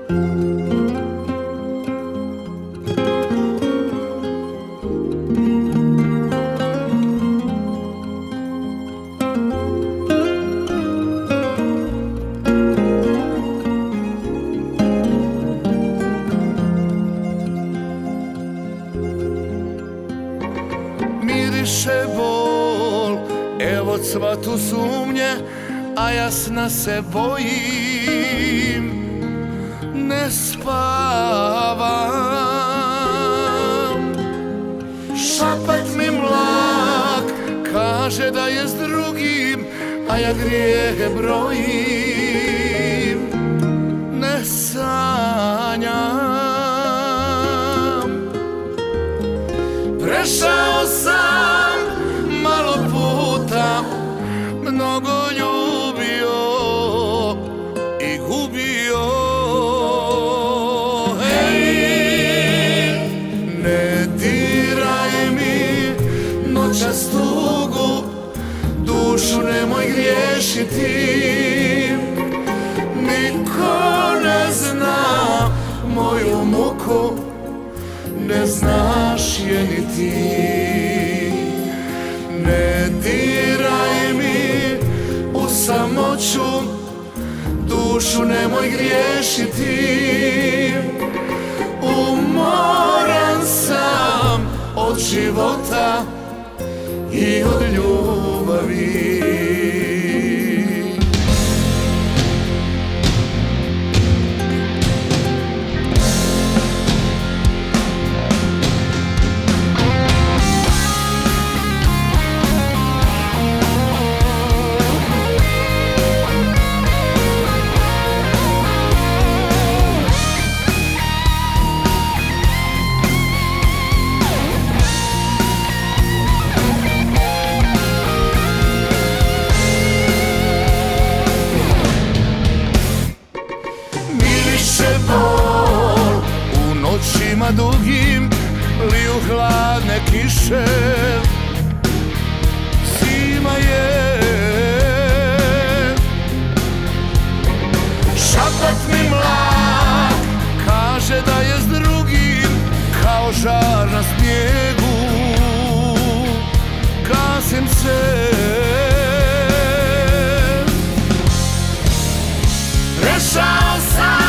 Miriše bol, evo cvatu sumnje, a ja sna se bojim, ne spavam. Šapat mi mlak, kaže da je s drugim, a ja grijehe brojim, ne sanjam. Prešao sam malo puta, mnogo ljubio i gubio. Hej, ne diraj mi noćas tugu, dušu nemoj griješiti. Niko ne zna moju muku, ne znaš je ni ti. Ne diraj mi u samoću, dušu nemoj griješiti. Umoran sam od života i od ljubavi. Bol u noćima dugim liju hladne kiše, zima je. Šapat mi mlak, kaže da je s drugim, kao žar na snijegu, gasim se. Prešao sam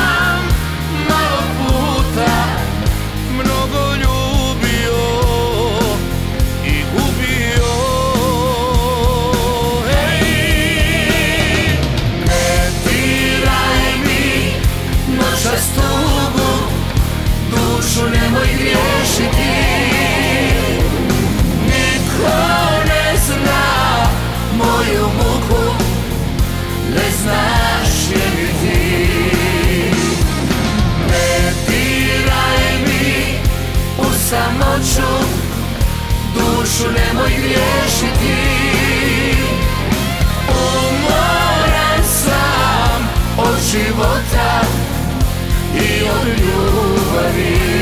nemoj griješiti. Niko ne zna moju muku, ne znaš je ni ti. Ne diraj mi u samoću, dušu nemoj griješiti. Umoran sam od života i od ljubavi.